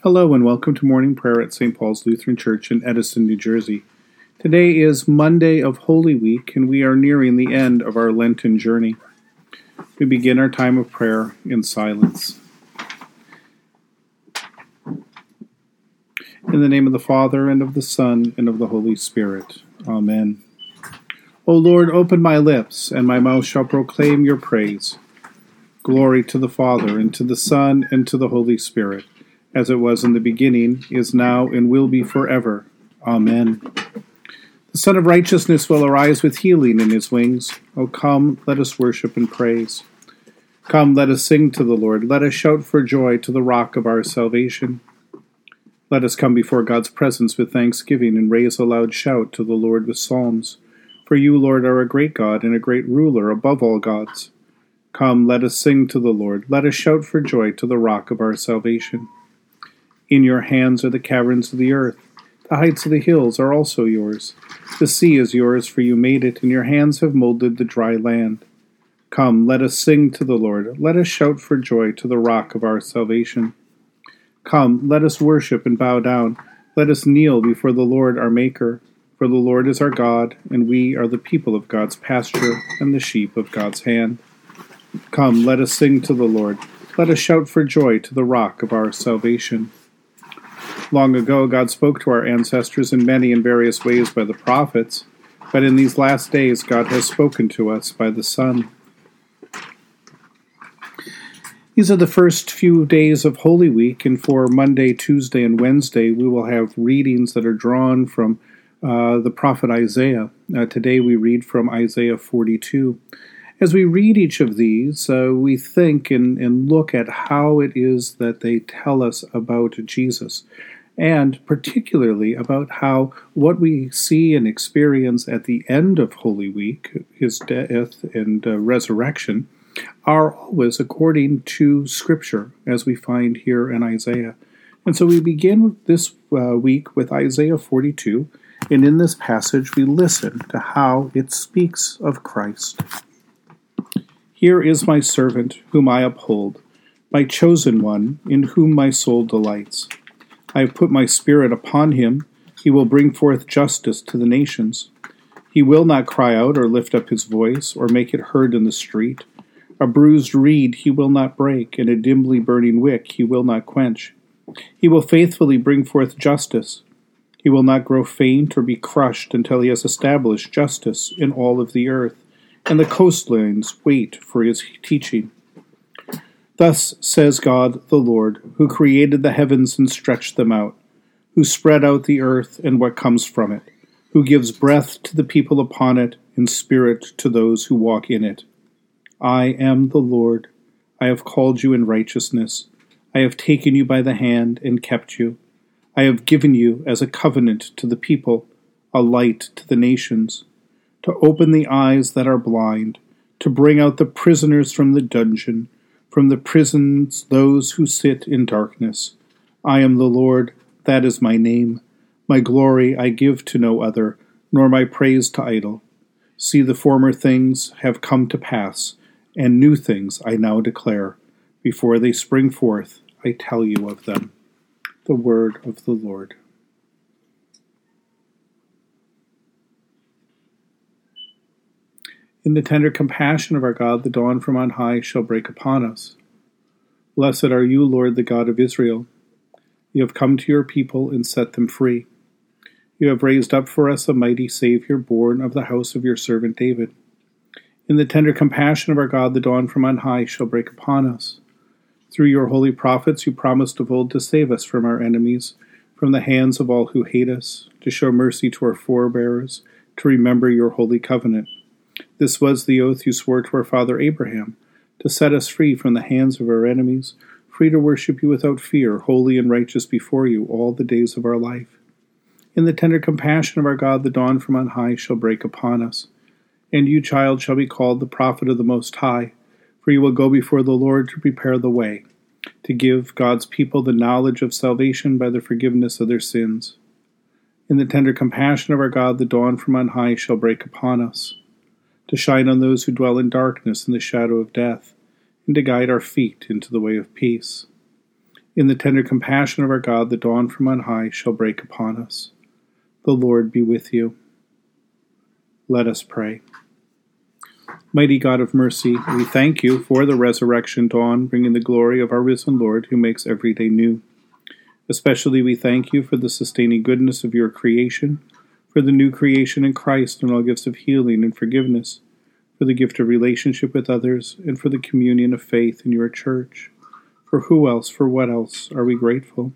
Hello and welcome to morning prayer at St. Paul's Lutheran Church in Edison, New Jersey. Today is Monday of Holy Week, and we are nearing the end of our Lenten journey. We begin our time of prayer in silence. In the name of the Father, and of the Son, and of the Holy Spirit. Amen. O Lord, open my lips, and my mouth shall proclaim your praise. Glory to the Father, and to the Son, and to the Holy Spirit, as it was in the beginning, is now, and will be forever. Amen. The Son of Righteousness will arise with healing in his wings. O come, let us worship and praise. Come, let us sing to the Lord. Let us shout for joy to the rock of our salvation. Let us come before God's presence with thanksgiving and raise a loud shout to the Lord with psalms. For you, Lord, are a great God and a great ruler above all gods. Come, let us sing to the Lord. Let us shout for joy to the rock of our salvation. In your hands are the caverns of the earth. The heights of the hills are also yours. The sea is yours, for you made it, and your hands have molded the dry land. Come, let us sing to the Lord. Let us shout for joy to the rock of our salvation. Come, let us worship and bow down. Let us kneel before the Lord our Maker. For the Lord is our God, and we are the people of God's pasture and the sheep of God's hand. Come, let us sing to the Lord. Let us shout for joy to the rock of our salvation. Long ago, God spoke to our ancestors in many and various ways by the prophets, but in these last days, God has spoken to us by the Son. These are the first few days of Holy Week, and for Monday, Tuesday, and Wednesday, we will have readings that are drawn from the prophet Isaiah. Today we read from Isaiah 42. As we read each of these, we think and look at how it is that they tell us about Jesus, and particularly about how what we see and experience at the end of Holy Week, his death and resurrection, are always according to Scripture, as we find here in Isaiah. And so we begin this week with Isaiah 42, and in this passage we listen to how it speaks of Christ. Here is my servant, whom I uphold, my chosen one, in whom my soul delights. I have put my spirit upon him. He will bring forth justice to the nations. He will not cry out or lift up his voice or make it heard in the street. A bruised reed he will not break, and a dimly burning wick he will not quench. He will faithfully bring forth justice. He will not grow faint or be crushed until he has established justice in all of the earth, and the coastlines wait for his teaching. Thus says God the Lord, who created the heavens and stretched them out, who spread out the earth and what comes from it, who gives breath to the people upon it and spirit to those who walk in it. I am the Lord. I have called you in righteousness. I have taken you by the hand and kept you. I have given you as a covenant to the people, a light to the nations, to open the eyes that are blind, to bring out the prisoners from the dungeon, from the prisons those who sit in darkness. I am the Lord, that is my name. My glory I give to no other, nor my praise to idol. See, the former things have come to pass, and new things I now declare. Before they spring forth, I tell you of them. The word of the Lord. In the tender compassion of our God, the dawn from on high shall break upon us. Blessed are you, Lord, the God of Israel. You have come to your people and set them free. You have raised up for us a mighty Savior, born of the house of your servant David. In the tender compassion of our God, the dawn from on high shall break upon us. Through your holy prophets, you promised of old to save us from our enemies, from the hands of all who hate us, to show mercy to our forebears, to remember your holy covenant. This was the oath you swore to our father Abraham, to set us free from the hands of our enemies, free to worship you without fear, holy and righteous before you all the days of our life. In the tender compassion of our God, the dawn from on high shall break upon us. And you, child, shall be called the prophet of the Most High, for you will go before the Lord to prepare the way, to give God's people the knowledge of salvation by the forgiveness of their sins. In the tender compassion of our God, the dawn from on high shall break upon us, to shine on those who dwell in darkness and the shadow of death, and to guide our feet into the way of peace. In the tender compassion of our God, the dawn from on high shall break upon us. The Lord be with you. Let us pray. Mighty God of mercy, we thank you for the resurrection dawn, bringing the glory of our risen Lord, who makes every day new. Especially we thank you for the sustaining goodness of your creation, for the new creation in Christ and all gifts of healing and forgiveness, for the gift of relationship with others, and for the communion of faith in your church. For who else, for what else are we grateful?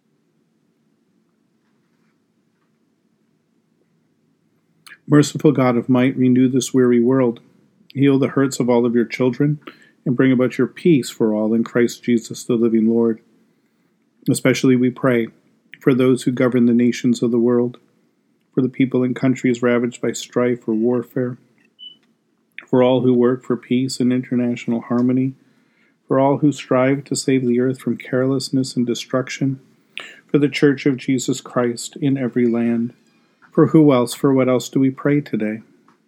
Merciful God of might, renew this weary world. Heal the hurts of all of your children, and bring about your peace for all in Christ Jesus, the living Lord. Especially we pray for those who govern the nations of the world, for the people in countries ravaged by strife or warfare, for all who work for peace and international harmony, for all who strive to save the earth from carelessness and destruction, for the Church of Jesus Christ in every land. For who else, for what else do we pray today?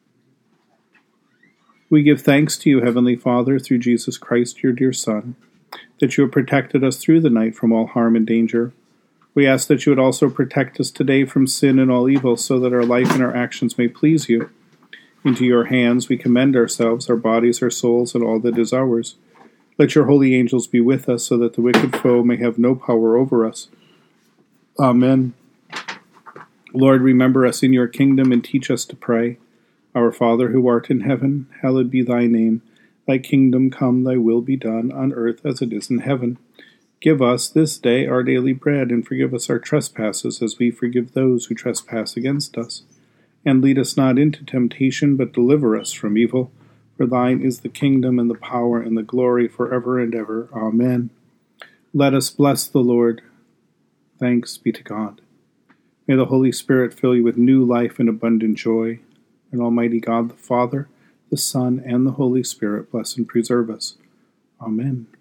We give thanks to you, Heavenly Father, through Jesus Christ, your dear Son, that you have protected us through the night from all harm and danger. We ask that you would also protect us today from sin and all evil, so that our life and our actions may please you. Into your hands we commend ourselves, our bodies, our souls, and all that is ours. Let your holy angels be with us, so that the wicked foe may have no power over us. Amen. Lord, remember us in your kingdom and teach us to pray. Our Father, who art in heaven, hallowed be thy name. Thy kingdom come, thy will be done, on earth as it is in heaven. Give us this day our daily bread, and forgive us our trespasses, as we forgive those who trespass against us. And lead us not into temptation, but deliver us from evil. For thine is the kingdom, and the power, and the glory, forever and ever. Amen. Let us bless the Lord. Thanks be to God. May the Holy Spirit fill you with new life and abundant joy. And Almighty God, the Father, the Son, and the Holy Spirit bless and preserve us. Amen.